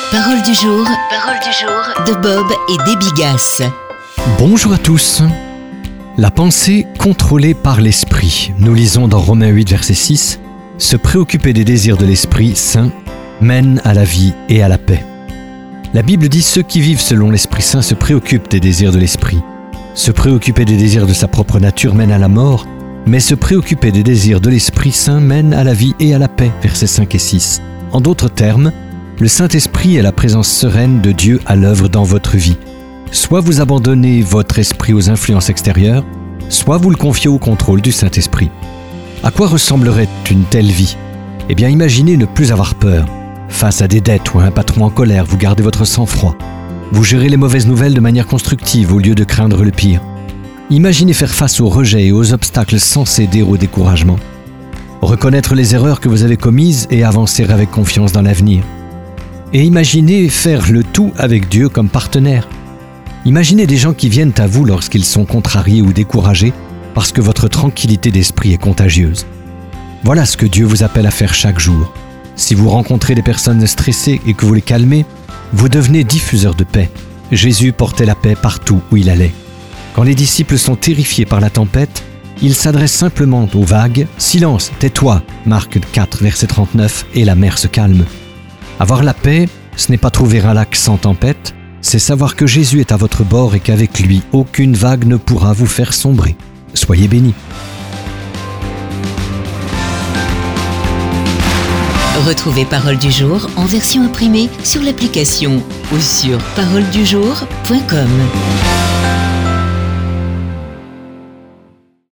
Parole du jour de Bob et Debbie Gass. Bonjour à tous. La pensée contrôlée par l'esprit. Nous lisons dans Romains 8, verset 6, « Se préoccuper des désirs de l'Esprit Saint mène à la vie et à la paix. » La Bible dit « Ceux qui vivent selon l'Esprit Saint se préoccupent des désirs de l'Esprit. Se préoccuper des désirs de sa propre nature mène à la mort, mais se préoccuper des désirs de l'Esprit Saint mène à la vie et à la paix. » Versets 5 et 6. En d'autres termes, le Saint-Esprit est la présence sereine de Dieu à l'œuvre dans votre vie. Soit vous abandonnez votre esprit aux influences extérieures, soit vous le confiez au contrôle du Saint-Esprit. À quoi ressemblerait une telle vie ? Eh bien, imaginez ne plus avoir peur. Face à des dettes ou à un patron en colère, vous gardez votre sang-froid. Vous gérez les mauvaises nouvelles de manière constructive au lieu de craindre le pire. Imaginez faire face au rejet et aux obstacles sans céder au découragement. Reconnaître les erreurs que vous avez commises et avancer avec confiance dans l'avenir. Et imaginez faire le tout avec Dieu comme partenaire. Imaginez des gens qui viennent à vous lorsqu'ils sont contrariés ou découragés parce que votre tranquillité d'esprit est contagieuse. Voilà ce que Dieu vous appelle à faire chaque jour. Si vous rencontrez des personnes stressées et que vous les calmez, vous devenez diffuseur de paix. Jésus portait la paix partout où il allait. Quand les disciples sont terrifiés par la tempête, il s'adresse simplement aux vagues. « Silence, tais-toi » Marc 4, verset 39, et la mer se calme. Avoir la paix, ce n'est pas trouver un lac sans tempête, c'est savoir que Jésus est à votre bord et qu'avec lui, aucune vague ne pourra vous faire sombrer. Soyez bénis. Retrouvez Parole du jour en version imprimée sur l'application ou sur paroledujour.com.